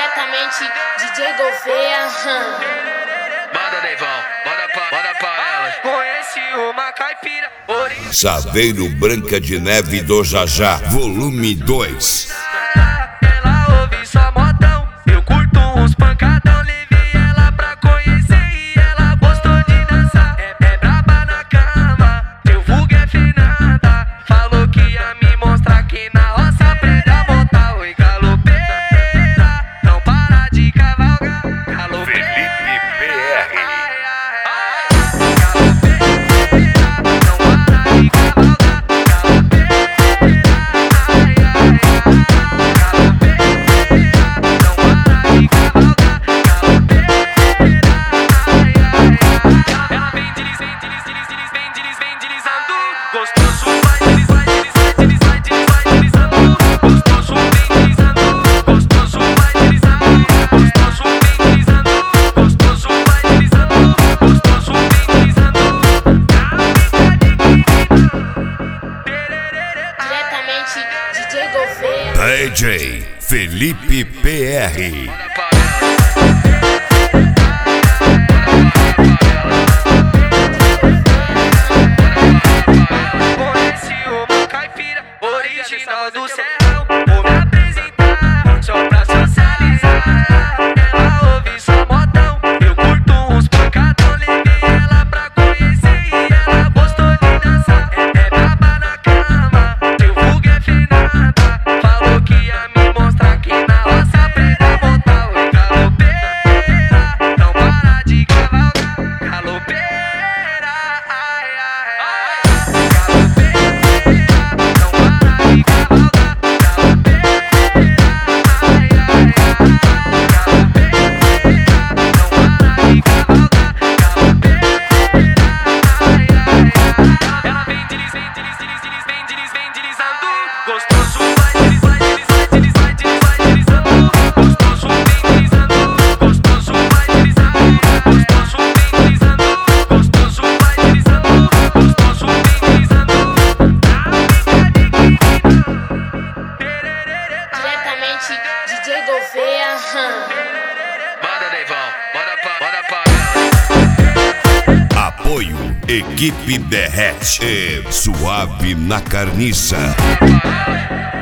Diretamente DJ Gouveia. Manda Neivão, manda pra elas. Conheci uma caipira Chaveiro Branca de Neve do Jajá, volume 2. Ela ouve só modão, eu curto uns pancadão. Levei ela pra conhecer e ela gostou de dançar. É braba na cama, teu vulgo é Fernanda. Falou que ia me mostrar que na roça aprende a montar. Oi, galopeira, não para de cavalgar. Galopeira, DJ Gouveia. DJ Felipe PR. conheci uma caipira original do Serrão. Vou me apresentar só pra socializar. Ela ouve só modão, eu curto uns pancadão. Levei ela pra conhecer e ela gostou de dançar. É braba na cama, teu vulgo é Fernanda. Falou que ia me mostrar que na roça aprende a montar. Oi, galopeira, não para de cavalgar. Galopeira, ai, ai, ai. Ela vem deslizando, gostoso vai deslizando, gostoso vem deslizando, gostoso vai deslizando, gostoso vem deslizando, gostoso vai deslizando, gostoso vem deslizando. Diretamente DJ Gouveia. Manda Neivão, manda pra elas. Apoio Equipe Derrete e Suave na Carniça. Manda pra elas.